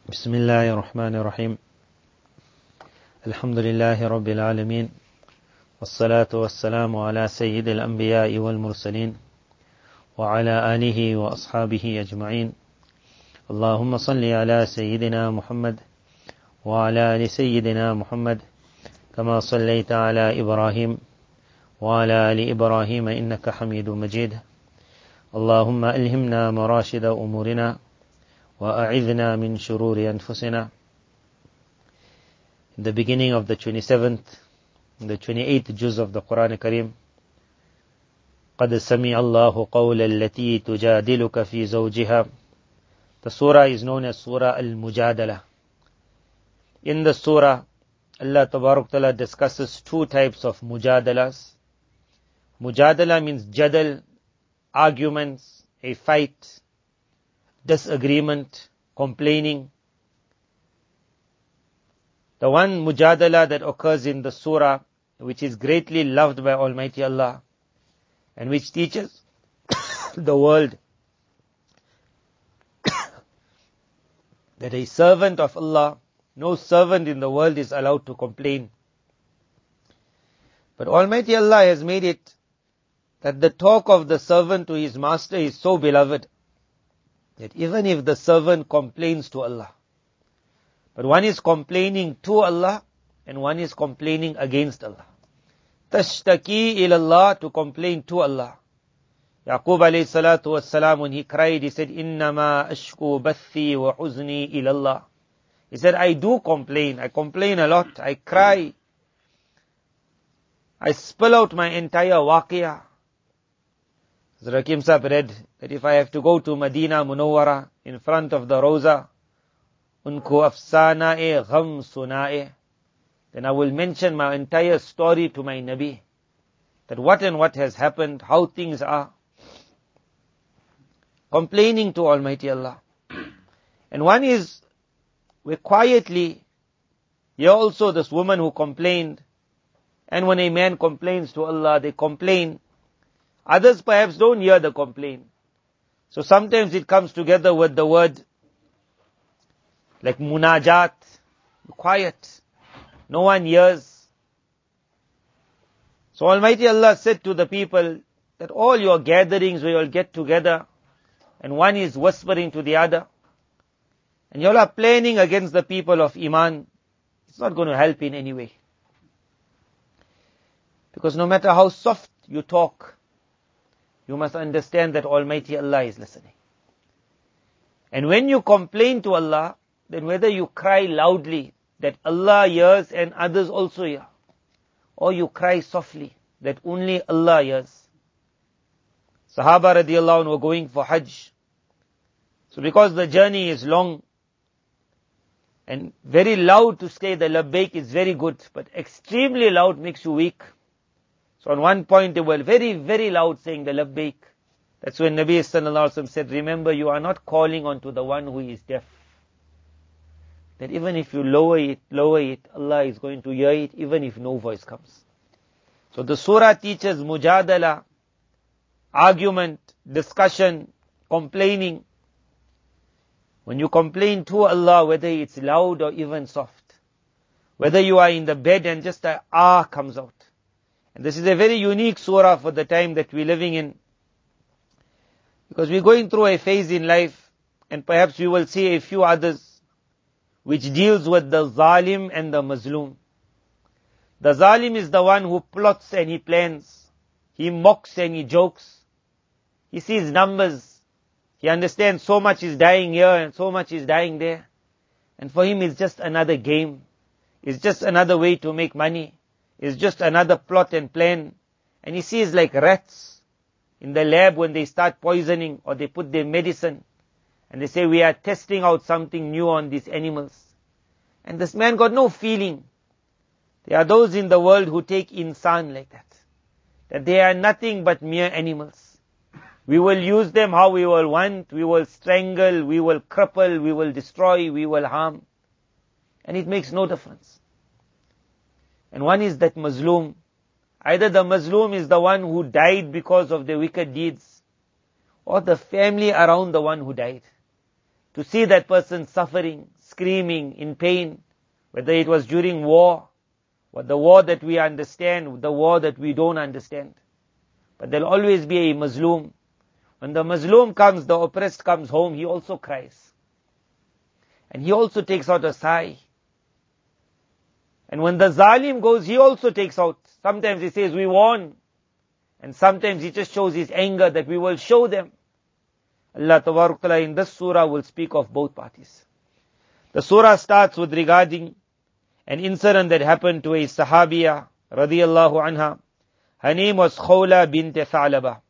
بسم الله الرحمن الرحيم الحمد لله رب العالمين والصلاة والسلام على سيد الأنبياء والمرسلين وعلى آله وأصحابه أجمعين اللهم صل على سيدنا محمد وعلى آل سيدنا محمد كما صليت على إبراهيم وعلى آل إبراهيم إنك حميد مجيد اللهم ألهمنا مراشد أمورنا وأعذنا من شرور أنفسنا. In the beginning of the 27th, the 28th juz of the Quran Kareem, قَدْ سَمِعَ اللَّهُ قَوْلَ الَّتِي تُجَادِلُكَ فِي زَوْجِهَا. The surah is known as Surah Al-Mujadala. In the surah, Allah Tabarak Ta'ala discusses two types of mujadalas. Mujadala means jadal, arguments, a fight, disagreement, complaining. The one mujadala that occurs in the surah, which is greatly loved by Almighty Allah, and which teaches the world that a servant of Allah, no servant in the world is allowed to complain. But Almighty Allah has made it that the talk of the servant to his master is so beloved that even if the servant complains to Allah, but one is complaining to Allah and one is complaining against Allah. Tashtaki ilallah, to complain to Allah. Yaqub alayhi salatu wassalam, when he cried, he said, Innama ashku bathi wa huzni ilallah. He said, I do complain. I complain a lot. I cry. I spill out my entire waqiyah. Rakim Sahib read that if I have to go to Medina Munawwara in front of the Roza, unko afsana-e gham sunae, then I will mention my entire story to my Nabi, that what and what has happened, how things are. Complaining to Almighty Allah. And one is, where quietly, here also this woman who complained, and when a man complains to Allah, they complain. Others perhaps don't hear the complaint. So sometimes it comes together with the word like munajat, quiet. No one hears. So Almighty Allah said to the people that all your gatherings where you all get together and one is whispering to the other and you all are planning against the people of Iman, it's not going to help in any way. Because no matter how soft you talk, you must understand that Almighty Allah is listening. And when you complain to Allah, then whether you cry loudly, that Allah hears and others also hear, or you cry softly, that only Allah hears. Sahaba radiallahu anhu were going for Hajj. So because the journey is long, and very loud to say the labbaik is very good, but extremely loud makes you weak. So on one point they were very, very loud saying the labbaik. That's when Nabi sallallahu alaihi wasallam said, remember you are not calling onto the one who is deaf. That even if you lower it, Allah is going to hear it even if no voice comes. So the surah teaches mujadala, argument, discussion, complaining. When you complain to Allah, whether it's loud or even soft, whether you are in the bed and just a comes out. And this is a very unique surah for the time that we're living in. Because we're going through a phase in life, and perhaps we will see a few others, which deals with the zalim and the mazloom. The zalim is the one who plots and he plans. He mocks and he jokes. He sees numbers. He understands so much is dying here and so much is dying there. And for him it's just another game. It's just another way to make money. It's just another plot and plan. And he sees like rats in the lab when they start poisoning or they put their medicine. And they say, we are testing out something new on these animals. And this man got no feeling. There are those in the world who take insan like that. That they are nothing but mere animals. We will use them how we will want. We will strangle, we will cripple, we will destroy, we will harm. And it makes no difference. And one is that mazloom. Either the mazloom is the one who died because of their wicked deeds, or the family around the one who died. To see that person suffering, screaming in pain, whether it was during war, or the war that we understand, the war that we don't understand. But there'll always be a Mazloom. When the Mazloom comes, the oppressed comes home, he also cries. And he also takes out a sigh. And when the Zalim goes, he also takes out. Sometimes he says, we won. And sometimes he just shows his anger that we will show them. Allah Tabarak Ta'ala in this surah will speak of both parties. The surah starts with regarding an incident that happened to a Sahabiya, radiyallahu anha. Her name was Khawla bint Tha'laba.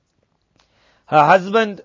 Her husband,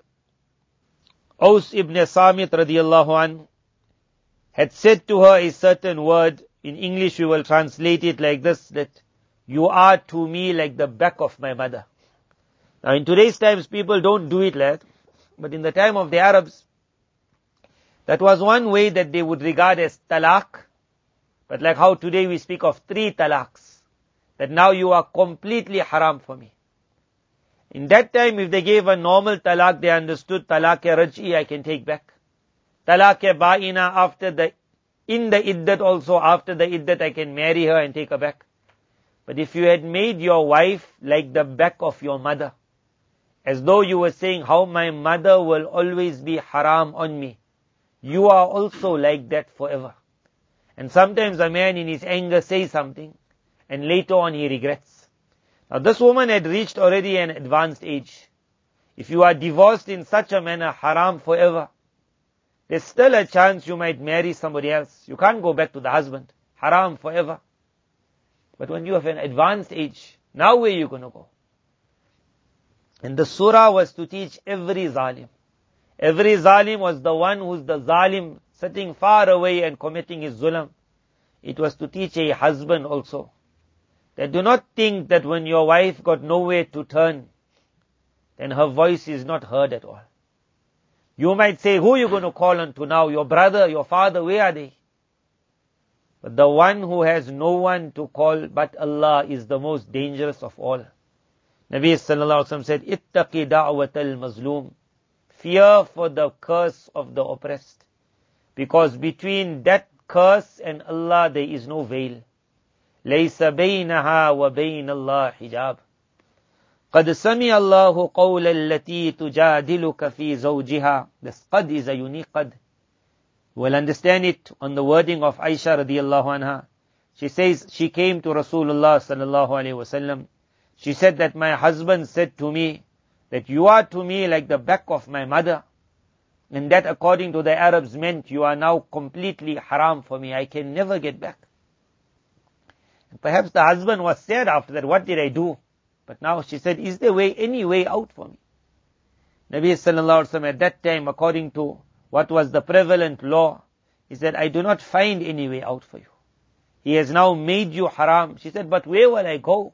Aus ibn Samit, radiyallahu an, had said to her a certain word. In English we will translate it like this, that you are to me like the back of my mother. Now in today's times people don't do it like that, but in the time of the Arabs, that was one way that they would regard as talaq. But like how today we speak of 3 talaqs, that now you are completely haram for me. In that time if they gave a normal talaq, they understood talaq-e-raj'i I can take back. Talaq-e-ba'ina after in the iddat also, after the iddat I can marry her and take her back. But if you had made your wife like the back of your mother, as though you were saying how my mother will always be haram on me, you are also like that forever. And sometimes a man in his anger says something, and later on he regrets. Now this woman had reached already an advanced age. If you are divorced in such a manner, haram forever, there's still a chance you might marry somebody else. You can't go back to the husband. Haram forever. But when you have an advanced age, now where are you going to go? And the surah was to teach every zalim. Every zalim was the one who's the zalim, sitting far away and committing his zulm. It was to teach a husband also, that do not think that when your wife got nowhere to turn, then her voice is not heard at all. You might say, who are you going to call on to now? Your brother, your father, where are they? But the one who has no one to call but Allah is the most dangerous of all. Nabi sallallahu alaihi wasallam said, ittaqi da'watal mazloom. Fear for the curse of the oppressed. Because between that curse and Allah there is no veil. Laysa baynaha wa bayna Allah hijab. قَدْ سَمِعَ اللَّهُ قَوْلَ الَّتِي تُجَادِلُكَ فِي زَوْجِهَا. This qad is a unique qad. We'll understand it on the wording of Aisha radiyallahu anha. She says, she came to Rasulullah sallallahu alayhi wasallam. She said that my husband said to me, that you are to me like the back of my mother. And that according to the Arabs meant you are now completely haram for me. I can never get back. And perhaps the husband was sad after that. What did I do? But now she said, is there any way out for me? Nabi sallallahu alaihi wasallam at that time, according to what was the prevalent law, he said, I do not find any way out for you. He has now made you haram. She said, but where will I go?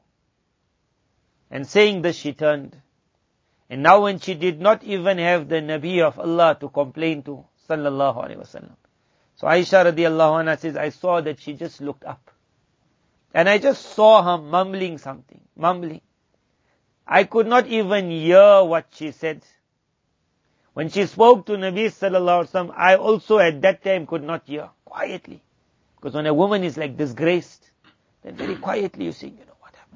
And saying this, she turned. And now when she did not even have the Nabi of Allah to complain to, sallallahu alaihi wasallam. So Aisha radiyallahu anha says, I saw that she just looked up. And I just saw her mumbling something, mumbling. I could not even hear what she said. When she spoke to Nabi sallallahu alaihi wasallam, I also at that time could not hear, quietly. Because when a woman is like disgraced, then very quietly you sing, what happened.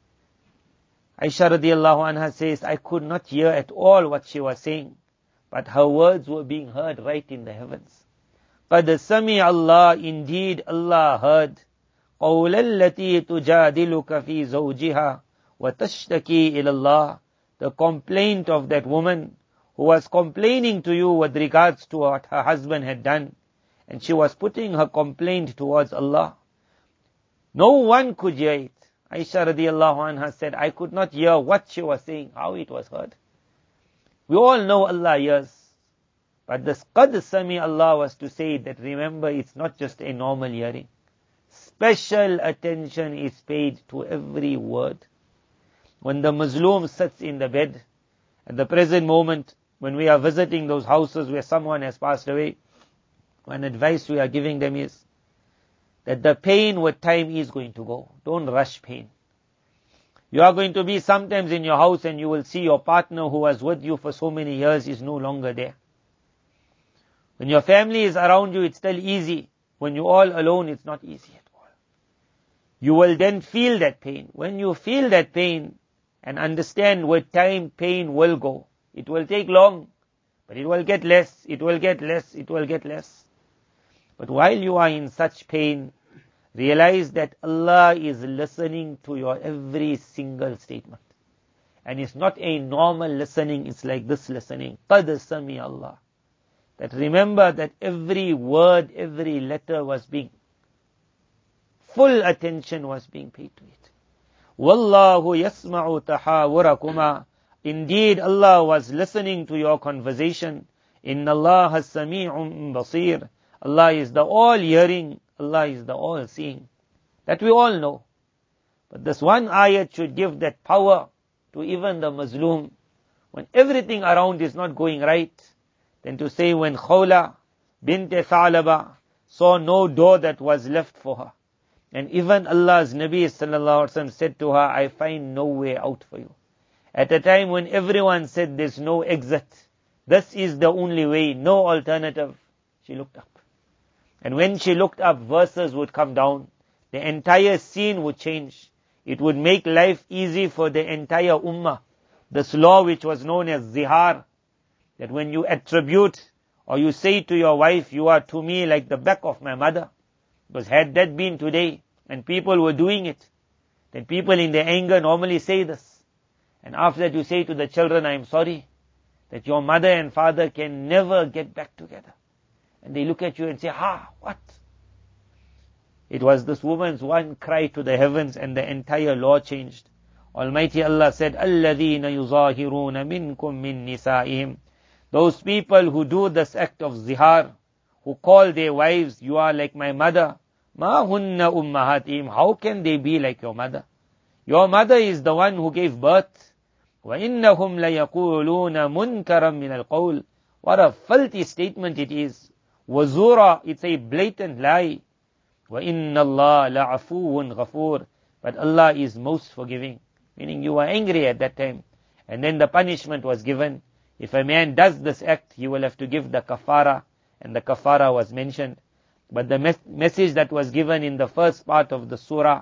Aisha radiyallahu anha says, I could not hear at all what she was saying, but her words were being heard right in the heavens. قَدْ سَمِعَ اللَّهُ, indeed Allah heard, قَوْلَ الَّتِي تُجَادِلُكَ فِي زَوْجِهَا وَتَشْتَكِي إِلَى اللَّهِ, the complaint of that woman who was complaining to you with regards to what her husband had done, and she was putting her complaint towards Allah. No one could hear it. Aisha radiyallahu anha said, I could not hear what she was saying, how it was heard. We all know Allah hears. But this qad sami Allah was to say that remember it's not just a normal hearing. Special attention is paid to every word. When the Mazloom sits in the bed, at the present moment, when we are visiting those houses where someone has passed away, one advice we are giving them is that the pain with time is going to go. Don't rush pain. You are going to be sometimes in your house and you will see your partner who was with you for so many years is no longer there. When your family is around you, it's still easy. When you're all alone, it's not easy at all. You will then feel that pain. When you feel that pain and understand with time pain will go. It will take long, but it will get less, it will get less, it will get less. But while you are in such pain, realize that Allah is listening to your every single statement. And it's not a normal listening, it's like this listening. قَدْ سَمِعَ Allah. That remember that every word, every letter was being, full attention was being paid to it. وَاللَّهُ يَسْمَعُ تَحَاوُرَكُمَا. Indeed, Allah was listening to your conversation. إِنَّ اللَّهَ السَّمِيعٌ بَصِيرٌ. Allah is the all-hearing, Allah is the all-seeing. That we all know. But this one ayat should give that power to even the Mazloom. When everything around is not going right, then to say when Khawla bint Tha'laba saw no door that was left for her. And even Allah's Nabi sallallahu alaihi wasallam said to her, I find no way out for you. At a time when everyone said there's no exit, this is the only way, no alternative, she looked up. And when she looked up, verses would come down. The entire scene would change. It would make life easy for the entire ummah. This law which was known as zihar, that when you attribute or you say to your wife, you are to me like the back of my mother. Because had that been today and people were doing it, then people in their anger normally say this. And after that you say to the children, I am sorry that your mother and father can never get back together. And they look at you and say, what? It was this woman's one cry to the heavens and the entire law changed. Almighty Allah said, الَّذِينَ يُظَاهِرُونَ مِنْكُمْ مِنْ نِسَائِهِمْ. Those people who do this act of zihar, who call their wives, you are like my mother. مَا هُنَّ أُمَّهَاتِهِمْ. How can they be like your mother? Your mother is the one who gave birth. وَإِنَّهُمْ لَيَقُولُونَ مُنْكَرًا مِنَ الْقَوْلِ. What a filthy statement it is. وَزُورًا. It's a blatant lie. وَإِنَّ اللَّهَ لَعَفُوٌ غَفُورٌ. But Allah is most forgiving. Meaning you were angry at that time. And then the punishment was given. If a man does this act, he will have to give the kafara. And the kafara was mentioned. But the message that was given in the first part of the surah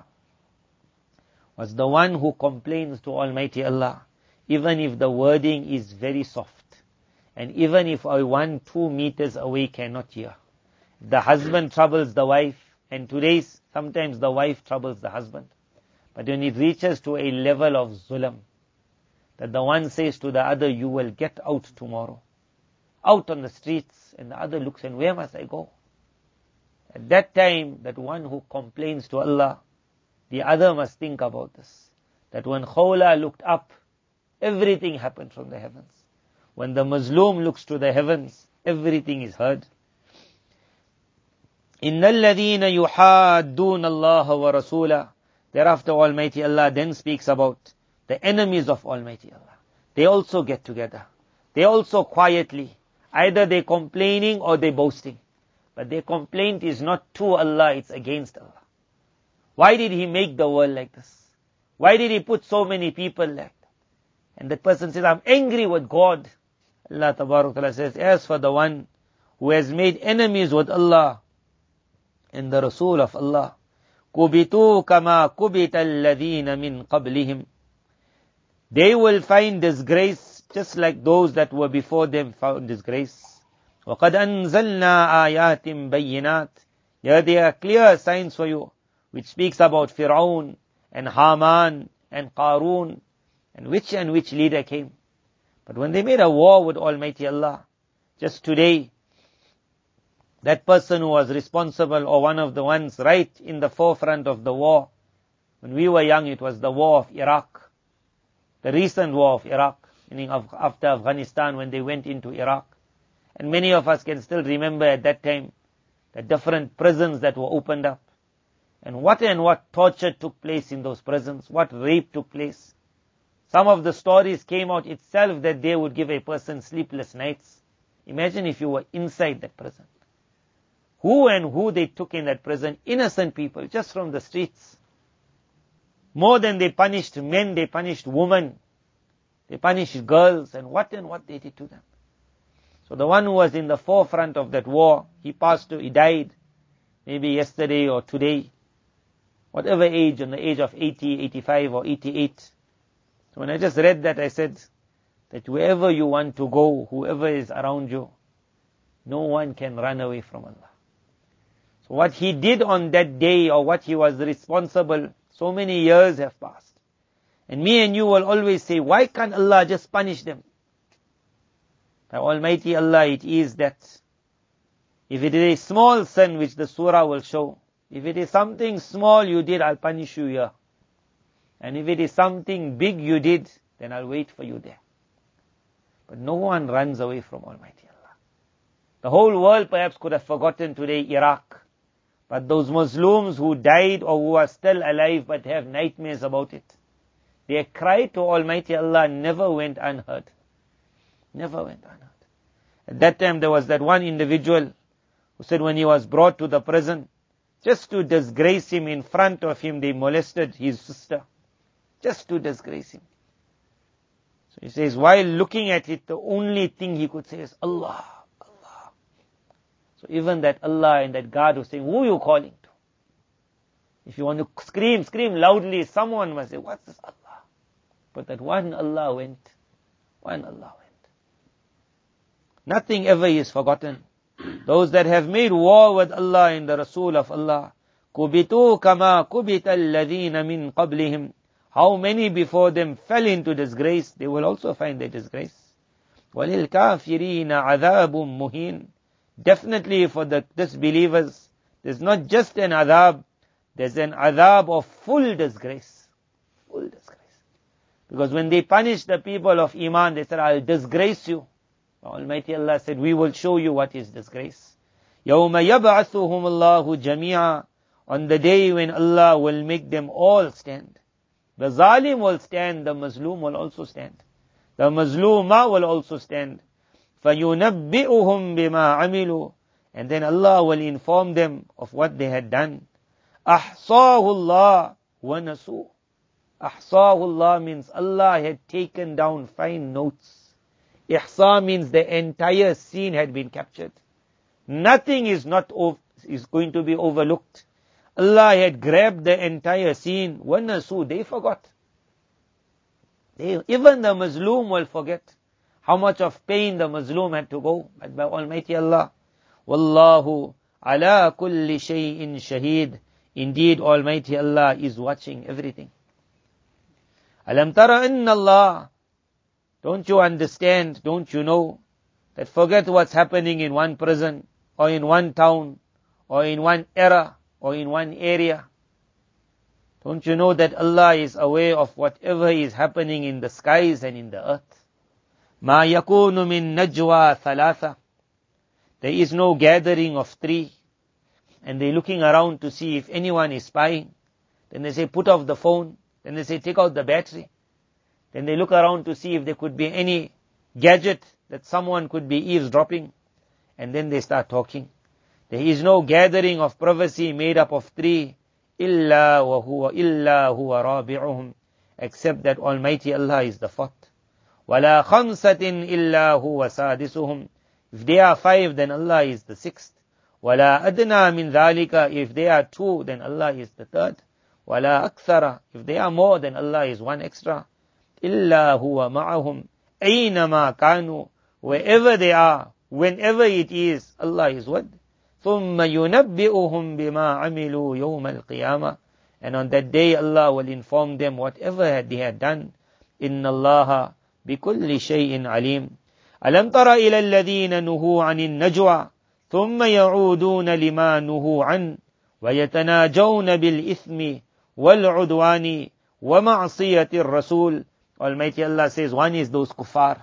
was the one who complains to Almighty Allah. Even if the wording is very soft. And even if I 1-2 meters away cannot hear. The husband troubles the wife. And today, sometimes the wife troubles the husband. But when it reaches to a level of zulm, that the one says to the other, you will get out tomorrow. Out on the streets. And the other looks, and where must I go? At that time, that one who complains to Allah, the other must think about this. That when Khawla looked up, everything happened from the heavens. When the Mazloom looks to the heavens, everything is heard. إِنَّ الَّذِينَ يُحَادُّونَ اللَّهَ وَرَسُولَهُ. Thereafter Almighty Allah then speaks about the enemies of Almighty Allah. They also get together. They also quietly, either they're complaining or they're boasting. But their complaint is not to Allah, it's against Allah. Why did He make the world like this? Why did He put so many people like that? And that person says, I'm angry with God. Allah Ta'ala says, as for the one who has made enemies with Allah and the Rasul of Allah, كُبِتُوا كَمَا كُبِتَ الَّذِينَ مِنْ قَبْلِهِمْ. They will find disgrace just like those that were before them found disgrace. وَقَدْ أَنزَلْنَا آيَاتٍ بَيِّنَاتٍ. Here there are clear signs for you, which speaks about Fir'aun and Haman and Qarun and which leader came. But when they made a war with Almighty Allah, just today, that person who was responsible or one of the ones right in the forefront of the war, when we were young, it was the war of Iraq. The recent war of Iraq, meaning after Afghanistan when they went into Iraq. And many of us can still remember at that time the different prisons that were opened up. And what torture took place in those prisons, what rape took place. Some of the stories came out itself that they would give a person sleepless nights. Imagine if you were inside that prison. Who they took in that prison? Innocent people, just from the streets. More than they punished men, they punished women. They punished girls, and what they did to them. So the one who was in the forefront of that war, he died maybe yesterday or today, whatever age, in the age of 80, 85 or 88. So when I just read that, I said that wherever you want to go, whoever is around you, no one can run away from Allah. So what he did on that day, or what he was responsible, so many years have passed. And me and you will always say, why can't Allah just punish them? By Almighty Allah, it is that if it is a small sin, which the surah will show, if it is something small you did, I'll punish you here. And if it is something big you did, then I'll wait for you there. But no one runs away from Almighty Allah. The whole world perhaps could have forgotten today Iraq. But those Muslims who died or who are still alive but have nightmares about it, their cry to Almighty Allah never went unheard. Never went unheard. At that time there was that one individual who said when he was brought to the prison, just to disgrace him, in front of him they molested his sister. Just to disgrace him. So he says, while looking at it, the only thing he could say is, Allah, Allah. So even that Allah and that God was saying, who are you calling to? If you want to scream, scream loudly, someone must say, what's this Allah? But that one Allah went. One Allah went. Nothing ever is forgotten. Those that have made war with Allah and the Rasul of Allah, كُبِتُوا كَمَا كُبِتَ الَّذِينَ مِنْ قَبْلِهِمْ. How many before them fell into disgrace, they will also find their disgrace. وَلِلْكَافِرِينَ عَذَابٌ مُهِينٌ. Definitely for the disbelievers, there's not just an adhab, there's an adhab of full disgrace. Full disgrace. Because when they punished the people of Iman, they said, I'll disgrace you. Almighty Allah said, we will show you what is disgrace. يَوْمَ يَبْعَثُهُمُ اللَّهُ جَمِيعًا. On the day when Allah will make them all stand. The zalim will stand, the mazlum will also stand. The mazluma will also stand. فَيُنَبِّئُهُمْ بِمَا عَمِلُوا. And then Allah will inform them of what they had done. أَحْصَاهُ اللَّهُ وَنَسُوهُ. أَحْصَاهُ اللَّهُ means Allah had taken down fine notes. Ihsa means the entire scene had been captured. Nothing is going to be overlooked. Allah had grabbed the entire scene. وَنَسُوا, they forgot. Even the Muslim will forget how much of pain the Muslim had to go. But by Almighty Allah, وَاللَّهُ عَلَى كُلِّ شَيْءٍ شَهِيدٍ. Indeed, Almighty Allah is watching everything. أَلَمْ تَرَ إِنَّ اللَّهَ. Don't you understand, don't you know, that forget what's happening in one prison, or in one town, or in one era, or in one area. Don't you know that Allah is aware of whatever is happening in the skies and in the earth? مَا يَكُونُ مِن نَجْوَى ثَلَاثَةٍ. There is no gathering of three. And they're looking around to see if anyone is spying. Then they say, put off the phone. Then they say, take out the battery. Then they look around to see if there could be any gadget that someone could be eavesdropping. And then they start talking. There is no gathering of privacy made up of three. إِلَّا هُوَ رَابِعُهُمْ. Except that Almighty Allah is the fourth. وَلَا خَمْسَةٍ إِلَّا هُوَ سَادِسُهُمْ. If they are five, then Allah is the sixth. وَلَا أَدْنَى مِنْ ذَلِكَ. If they are two, then Allah is the third. وَلَا أَكْثَرَ. If they are more, then Allah is one extra. إِلَّا هُوَ مَعَهُمْ أَيْنَمَا كَانُوا. Wherever they are, whenever it is, Allah is with. ثُمَّ يُنَبِّئُهُمْ بِمَا عَمِلُوا يَوْمَ الْقِيَامَةِ. And on that day, Allah will inform them whatever they had done. إِنَّ اللَّهَ بِكُلِّ شَيْءٍ عَلِيمٌ. أَلَمْ تَرَ إِلَى الَّذِينَ نُهُوا عَنِ النَّجْوَى ثُمَّ يَعُودُونَ لِمَا نُهُوا عَنْهُ وَيَتَنَاجَوْنَ بِالْإِثْمِ وَالْعُدْوَانِ وَمَعْصِيَةِ الرَّسُولِ. Almighty Allah says, one is those kuffar.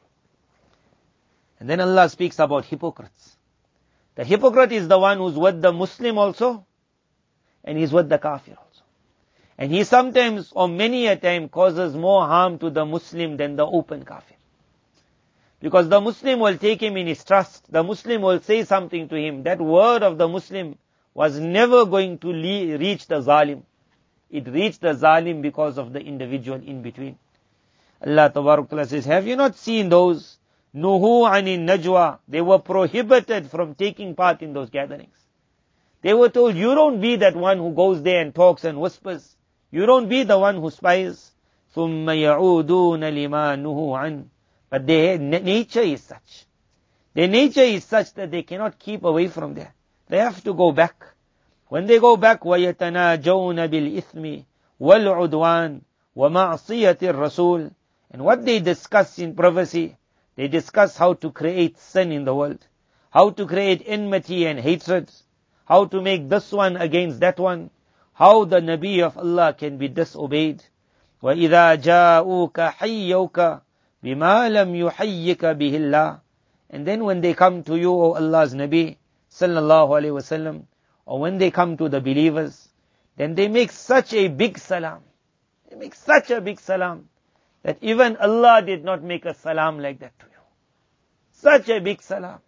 And then Allah speaks about hypocrites. The hypocrite is the one who's with the Muslim also, and he's with the kafir also. And he sometimes, or many a time, causes more harm to the Muslim than the open kafir. Because the Muslim will take him in his trust. The Muslim will say something to him. That word of the Muslim was never going to reach the zalim. It reached the zalim because of the individual in between. Allah Tabarak Ta'ala says, have you not seen those Nuhu anin najwa. They were prohibited from taking part in those gatherings. They were told, you don't be that one who goes there and talks and whispers. You don't be the one who spies. ثُمَّ يَعُودُونَ لِمَا نُهُوا عَنْ. But their nature is such. Their nature is such that they cannot keep away from there. They have to go back. When they go back, وَيَتَنَاجَوْنَ بِالْإِثْمِ وَالْعُدْوَانِ وَمَعْصِيَةِ الرَّسُولِ. And what they discuss in prophecy, they discuss how to create sin in the world, how to create enmity and hatred, how to make this one against that one, how the Nabi of Allah can be disobeyed. وَإِذَا جَاءُوكَ حَيَّوْكَ بِمَا لَمْ يُحَيِّكَ بِهِ اللَّهِ. And then when they come to you, O Allah's Nabi, sallallahu alayhi wasallam, or when they come to the believers, then they make such a big salam. They make such a big salam that even Allah did not make a salam like that to you. Such a big salam.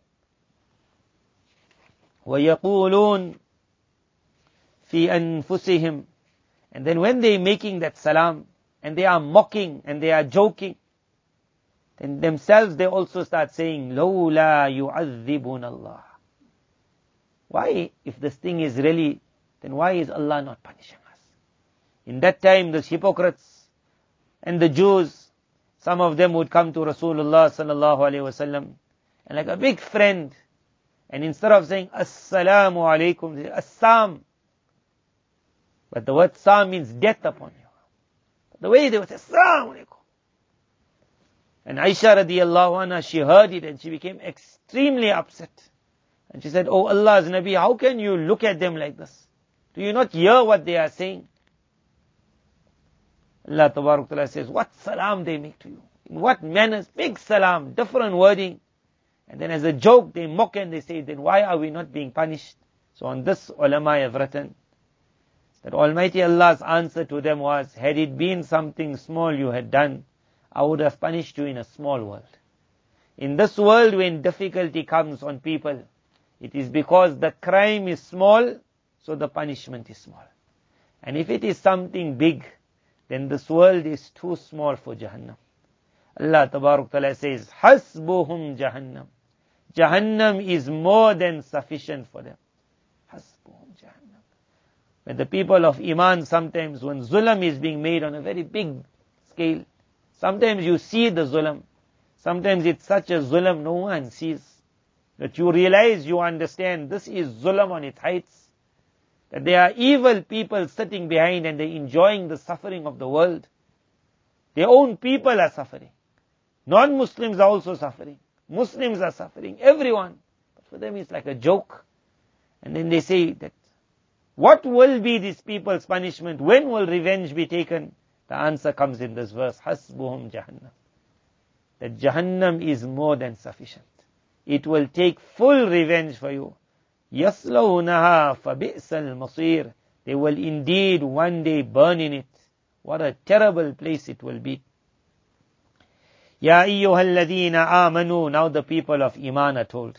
وَيَقُولُونَ فِي أَنفُسِهِمْ. And then when they are making that salam, and they are mocking, and they are joking, then themselves they also start saying, لَوْلَا يُعَذِّبُنَ اللَّهِ. Why, if this thing is really, then why is Allah not punishing us? In that time, the hypocrites and the Jews, some of them would come to Rasulullah sallallahu alaihi wasallam, and like a big friend, and instead of saying, Assalamu alaikum, they say, Assam. But the word Sam means death upon you. The way they would say, Assalamu alaikum. And Aisha radiallahu anha, she heard it and she became extremely upset. And she said, Oh Allah's Nabi, how can you look at them like this? Do you not hear what they are saying? Allah Tabarak Ta'ala says, what salam they make to you? In what manners? Big salam, different wording. And then as a joke, they mock and they say, then why are we not being punished? So on this, ulama have written that Almighty Allah's answer to them was, had it been something small you had done, I would have punished you in a small world. In this world, when difficulty comes on people, it is because the crime is small, so the punishment is small. And if it is something big, then this world is too small for Jahannam. Allah Tabarak Ta'ala says, Hasbuhum Jahannam. Jahannam is more than sufficient for them. Hasbuhum Jahannam. When the people of Iman sometimes, when zulam is being made on a very big scale, sometimes you see the zulam. Sometimes it's such a zulam no one sees. That you realize, you understand, this is zulam on its heights. That there are evil people sitting behind and they're enjoying the suffering of the world. Their own people are suffering. Non-Muslims are also suffering. Muslims are suffering. Everyone. But for them it's like a joke. And then they say that, what will be these people's punishment? When will revenge be taken? The answer comes in this verse, Hasbuhum Jahannam. That Jahannam is more than sufficient. It will take full revenge for you. يَصْلَوْنَهَا فَبِئْسَ الْمَصِيرُ. They will indeed one day burn in it. What a terrible place it will be. يَا أَيُّهَا الَّذِينَ آمَنُوا. Now the people of Iman are told,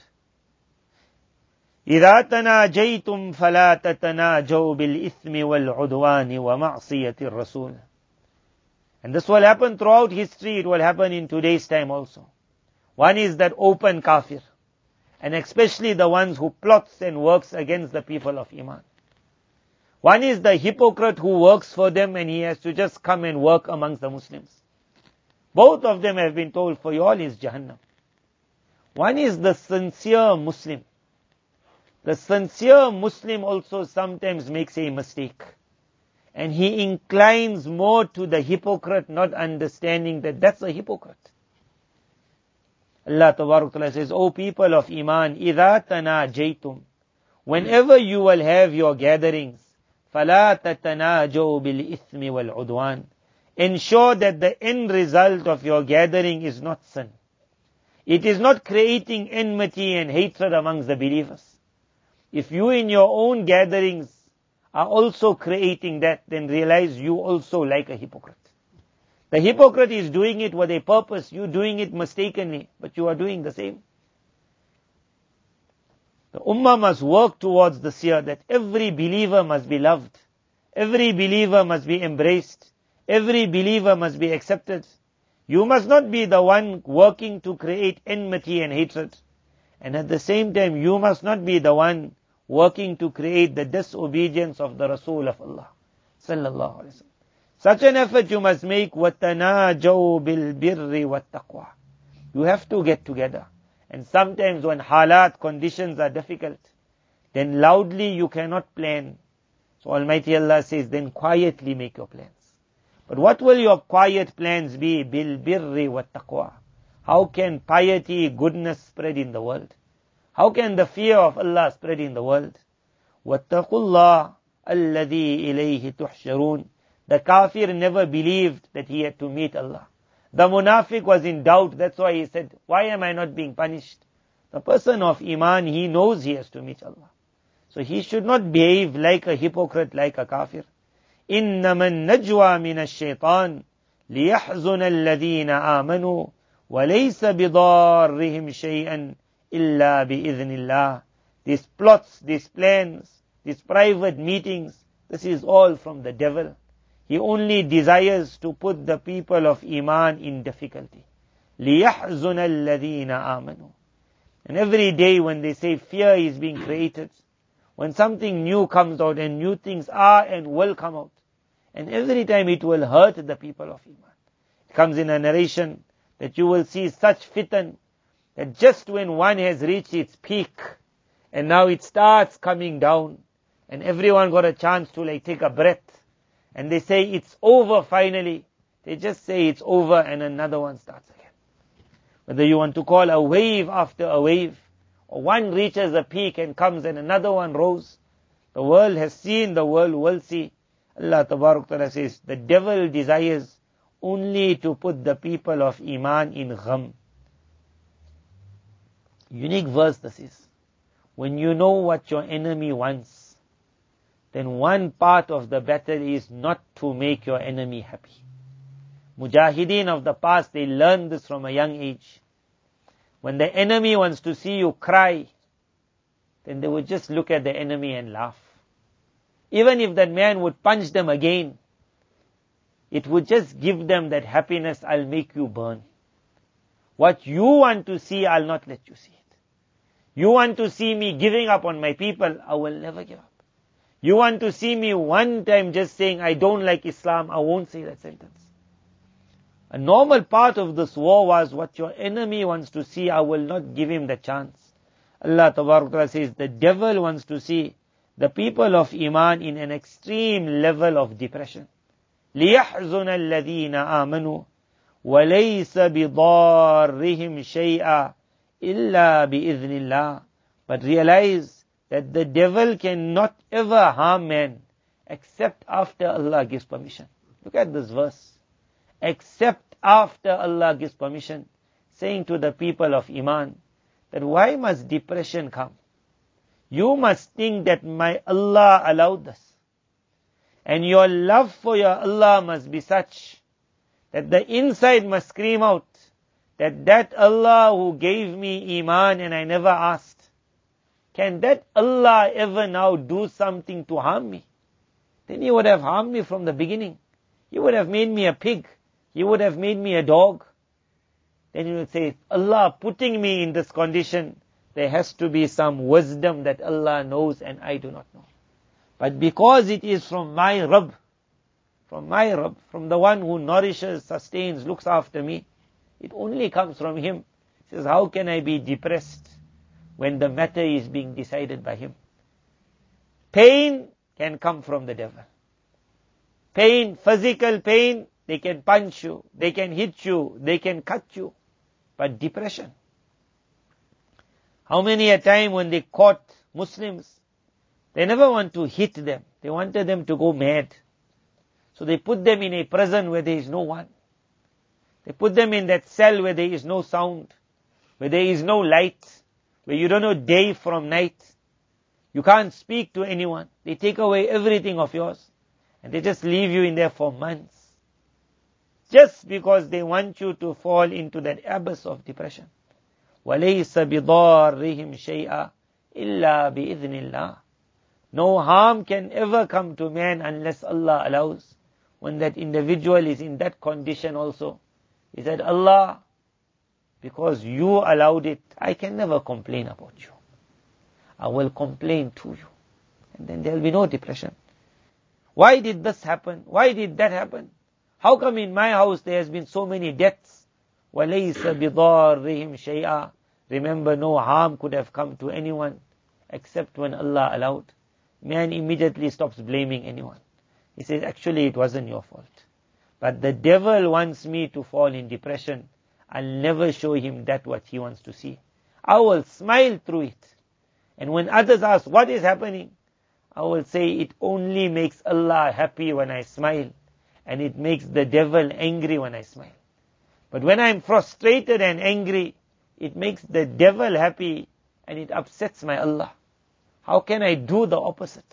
إِذَا تَنَاجَيْتُمْ فَلَا تَتَنَاجَوْا بِالْإِثْمِ وَالْعُدْوَانِ وَمَعْصِيَةِ الرَّسُولِ. And this will happen throughout history. It will happen in today's time also. One is that open kafir. And especially the ones who plots and works against the people of Iman. One is the hypocrite who works for them and he has to just come and work amongst the Muslims. Both of them have been told, for you all is Jahannam. One is the sincere Muslim. The sincere Muslim also sometimes makes a mistake. And he inclines more to the hypocrite, not understanding that that's a hypocrite. Allah Tabarak Ta'ala says, O people of Iman, إِذَا تَنَاجَيْتُمْ. Whenever you will have your gatherings, فَلَا تَتَنَاجَوْا بِالْإِثْمِ وَالْعُدْوَانِ. Ensure that the end result of your gathering is not sin. It is not creating enmity and hatred amongst the believers. If you in your own gatherings are also creating that, then realize you also like a hypocrite. The hypocrite is doing it with a purpose. You doing it mistakenly, but you are doing the same. The ummah must work towards the seer that every believer must be loved. Every believer must be embraced. Every believer must be accepted. You must not be the one working to create enmity and hatred. And at the same time, you must not be the one working to create the disobedience of the Rasul of Allah. Sallallahu Alaihi Wasallam. Such an effort you must make. وَتَنَاجَوْا بِالْبِرِّ وَالتَّقْوَى. You have to get together. And sometimes when halat, conditions are difficult, then loudly you cannot plan. So Almighty Allah says, then quietly make your plans. But what will your quiet plans be? بِالْبِرِّ وَالتَّقْوَى. How can piety, goodness spread in the world? How can the fear of Allah spread in the world? وَاتَّقُوا اللَّهَ الَّذِي إِلَيْهِ تُحْشَرُونَ. The kafir never believed that he had to meet Allah. The munafiq was in doubt. That's why he said, why am I not being punished? The person of Iman, he knows he has to meet Allah. So he should not behave like a hypocrite, like a kafir. إِنَّمَا النَّجْوَى مِنَ الشَّيْطَانِ لِيَحْزُنَ الَّذِينَ آمَنُوا وَلَيْسَ بِضَارِّهِمْ شَيْئًا إِلَّا بِإِذْنِ اللَّهِ. These plots, these plans, these private meetings, this is all from the devil. He only desires to put the people of Iman in difficulty. لِيَحْزُنَ الَّذِينَ آمَنُوا. And every day when they say fear is being created, when something new comes out and new things are and will come out, and every time it will hurt the people of Iman. It comes in a narration that you will see such fitan, that just when one has reached its peak, and now it starts coming down, and everyone got a chance to take a breath, and they say it's over finally. They just say it's over and another one starts again. Whether you want to call a wave after a wave, or one reaches a peak and comes and another one rose. The world has seen, the world will see. Allah Tabarak Ta'ala says, the devil desires only to put the people of Iman in gham. Unique verse this is. When you know what your enemy wants, then one part of the battle is not to make your enemy happy. Mujahideen of the past, they learned this from a young age. When the enemy wants to see you cry, then they would just look at the enemy and laugh. Even if that man would punch them again, it would just give them that happiness, I'll make you burn. What you want to see, I'll not let you see it. You want to see me giving up on my people, I will never give up. You want to see me one time just saying, I don't like Islam, I won't say that sentence. A normal part of this war was what your enemy wants to see, I will not give him the chance. Allah Tabarak Ta'ala says, the devil wants to see the people of Iman in an extreme level of depression. لِيَحْزُنَ الَّذِينَ آمَنُوا وَلَيْسَ بِضَارِّهِمْ شَيْئًا إِلَّا بِإِذْنِ اللَّهِ. But realize that the devil cannot ever harm man except after Allah gives permission. Look at this verse. Except after Allah gives permission, saying to the people of Iman, that why must depression come? You must think that my Allah allowed this. And your love for your Allah must be such that the inside must scream out that Allah who gave me Iman and I never asked, can that Allah ever now do something to harm me? Then He would have harmed me from the beginning. He would have made me a pig. He would have made me a dog. Then He would say, Allah putting me in this condition, there has to be some wisdom that Allah knows and I do not know. But because it is from my Rabb, from the one who nourishes, sustains, looks after me, it only comes from Him. He says, how can I be depressed when the matter is being decided by Him? Pain can come from the devil. Pain, physical pain, they can punch you, they can hit you, they can cut you. But depression. How many a time when they caught Muslims, they never want to hit them. They wanted them to go mad. So they put them in a prison where there is no one. They put them in that cell where there is no sound, where there is no light, where you don't know day from night. You can't speak to anyone. They take away everything of yours. And they just leave you in there for months. Just because they want you to fall into that abyss of depression. وَلَيْسَ بِضَارِّهِمْ شَيْئًا إِلَّا بِإِذْنِ اللَّهِ. No harm can ever come to man unless Allah allows. When that individual is in that condition also, He said, Allah, because you allowed it, I can never complain about you. I will complain to you. And then there will be no depression. Why did this happen? Why did that happen? How come in my house there has been so many deaths? وَلَيْسَ بِضَارِّهِمْ شَيْئًا. Remember, no harm could have come to anyone except when Allah allowed. Man immediately stops blaming anyone. He says, actually it wasn't your fault. But the devil wants me to fall in depression. I'll never show him that what he wants to see. I will smile through it. And when others ask, what is happening? I will say, it only makes Allah happy when I smile. And it makes the devil angry when I smile. But when I'm frustrated and angry, it makes the devil happy and it upsets my Allah. How can I do the opposite?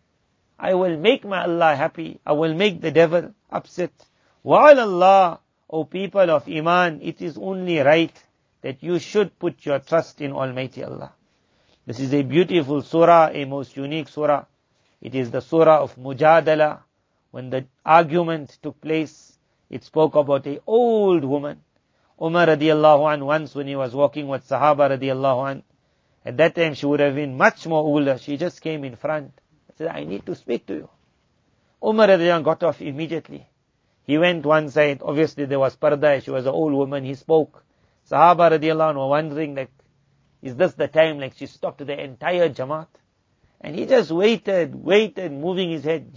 I will make my Allah happy. I will make the devil upset. While Allah, O people of Iman, it is only right that you should put your trust in Almighty Allah. This is a beautiful surah, a most unique surah. It is the surah of Mujadala. When the argument took place, it spoke about an old woman. Umar radiallahu anh, once when he was walking with Sahaba radiallahu anh, at that time she would have been much more older. She just came in front. I said, I need to speak to you. Umar radiallahu anh got off immediately. He went one side. Obviously there was parda. She was an old woman. He spoke. Sahaba radiallahu anh were wondering, like, is this the time? Like, she stopped the entire Jamaat. And he just waited, moving his head.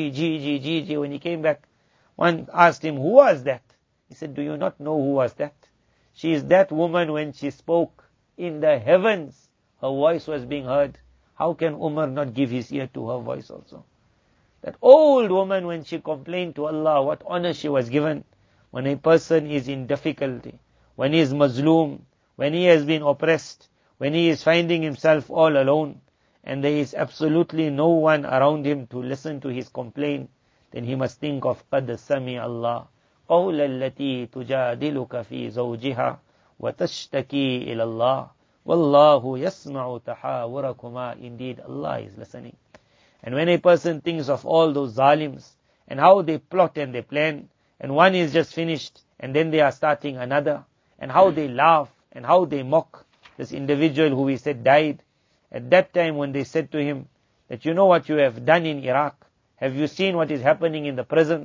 G. When he came back, one asked him, who was that? He said, do you not know who was that? She is that woman when she spoke in the heavens. Her voice was being heard. How can Umar not give his ear to her voice also? That old woman, when she complained to Allah, what honor she was given. When a person is in difficulty, when he is mazloom, when he has been oppressed, when he is finding himself all alone, and there is absolutely no one around him to listen to his complaint, then he must think of قَدْ سَمِعَ اللَّهُ قَوْلَ الَّتِي تُجَادِلُكَ فِي زَوْجِهَا وَتَشْتَكِي إِلَى اللَّهِ وَاللَّهُ يَسْمَعُ تَحَاوُرَكُمَا. Indeed, Allah is listening. And when a person thinks of all those zalims, and how they plot and they plan, and one is just finished, and then they are starting another, and how they laugh, and how they mock this individual who we said died. At that time when they said to him, that you know what you have done in Iraq? Have you seen what is happening in the prisons?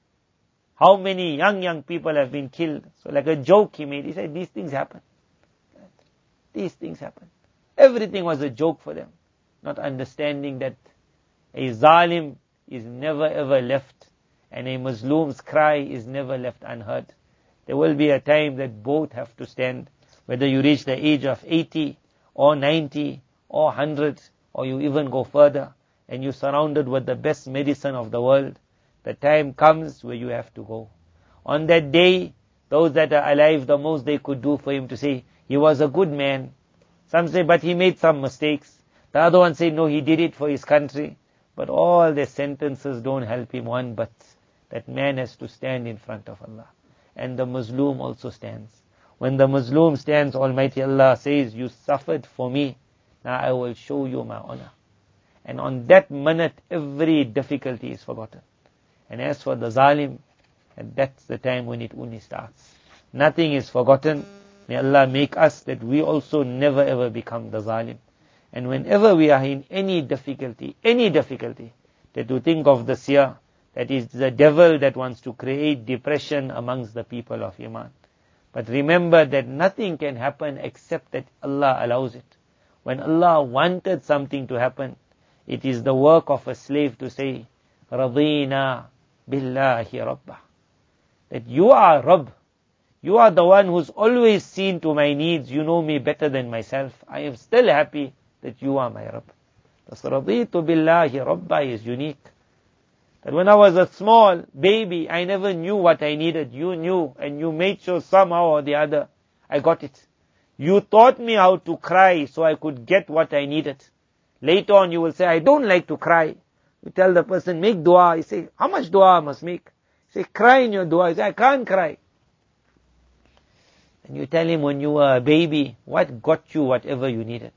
How many young people have been killed? So like a joke he made. He said, these things happen. These things happen. Everything was a joke for them. Not understanding that a zalim is never ever left, and a Muslim's cry is never left unheard. There will be a time that both have to stand, whether you reach the age of 80 or 90 or 100, or you even go further, and you're surrounded with the best medicine of the world. The time comes where you have to go. On that day, those that are alive, the most they could do for him to say, he was a good man. Some say, but he made some mistakes. The other one say, no, he did it for his country. But all their sentences don't help him one, but that man has to stand in front of Allah. And the Muslim also stands. When the Muslim stands, Almighty Allah says, you suffered for me. Now I will show you my honor. And on that minute, every difficulty is forgotten. And as for the zalim, and that's the time when it only starts. Nothing is forgotten. May Allah make us that we also never ever become the zalim. And whenever we are in any difficulty, that you think of this year, that is the devil that wants to create depression amongst the people of Iman. But remember that nothing can happen except that Allah allows it. When Allah wanted something to happen, it is the work of a slave to say, Radina billahi Rabbah. That you are Rabb. You are the one who's always seen to my needs. You know me better than myself. I am still happy that you are my Rabb. Thus Raditu billahi Rabbah is unique. That when I was a small baby, I never knew what I needed. You knew, and you made sure somehow or the other I got it. You taught me how to cry so I could get what I needed. Later on you will say, I don't like to cry. You tell the person, make dua. You say, how much dua I must make? You say, cry in your dua. You say, I can't cry. And you tell him, when you were a baby, what got you whatever you needed?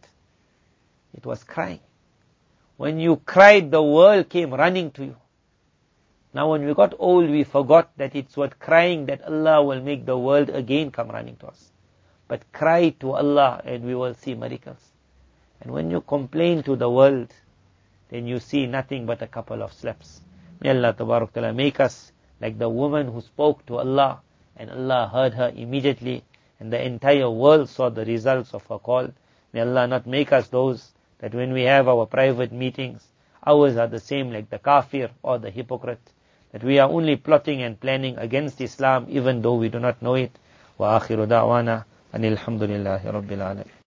It was crying. When you cried, the world came running to you. Now when we got old, we forgot that it's worth crying that Allah will make the world again come running to us. But cry to Allah and we will see miracles. And when you complain to the world, then you see nothing but a couple of slaps. May Allah Tabarak Ta'ala make us like the woman who spoke to Allah and Allah heard her immediately and the entire world saw the results of her call. May Allah not make us those that when we have our private meetings, ours are the same like the kafir or the hypocrite. That we are only plotting and planning against Islam even though we do not know it. Wa akhiru da'wana anil hamdulillahi rabbil alamin.